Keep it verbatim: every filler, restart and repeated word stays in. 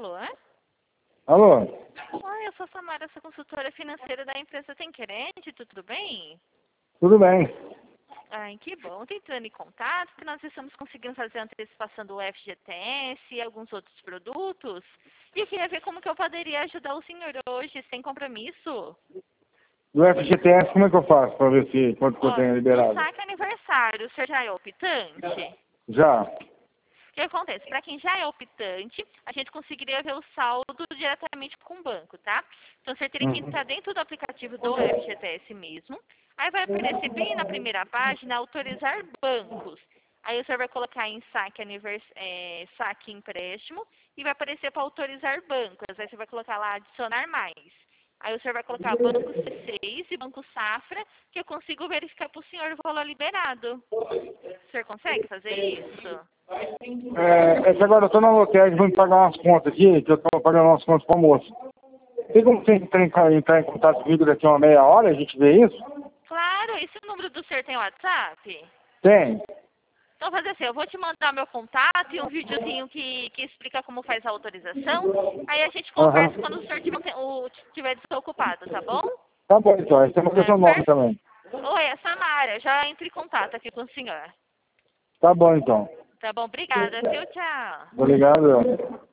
Alô? Alô? Oi, eu sou a Samara, sou consultora financeira da empresa Tem Crédito, tudo bem? Tudo bem. Ai, que bom. Tô entrando em contato, porque nós estamos conseguindo fazer a antecipação do F G T S e alguns outros produtos. E eu queria ver como que eu poderia ajudar o senhor hoje, sem compromisso. Do F G T S, como é que eu faço para ver se quanto que eu Ó, tenho no liberado? saque aniversário, o senhor já é optante? Já. O que acontece? Para quem já é optante, a gente conseguiria ver o saldo diretamente com o banco, tá? Então, você teria que Uhum. entrar dentro do aplicativo do F G T S mesmo. Aí vai aparecer bem na primeira página, autorizar bancos. Aí o senhor vai colocar em saque, anivers... é, saque empréstimo e vai aparecer para autorizar bancos. Aí você vai colocar lá adicionar mais. Aí o senhor vai colocar Banco C seis e Banco Safra, que eu consigo verificar para o senhor o valor liberado. O senhor consegue fazer isso? É, é que agora eu estou na lotérica, vou pagar umas contas aqui, que eu estou pagando umas contas para o moço. Tem como você entrar em, entrar em contato comigo daqui a uma meia hora, a gente vê isso? Claro, esse número do senhor tem WhatsApp? Tem. Então, fazer assim, eu vou te mandar meu contato e um videozinho que, que explica como faz a autorização. Aí a gente Aham. conversa quando o senhor tiver, o- tiver desocupado, tá bom? Tá bom então, aí você manda É, seu nome per... também. Oi, é Samara, já entre em contato aqui com o senhor. Tá bom então. Tá bom? Obrigada, viu? Tchau. Obrigado.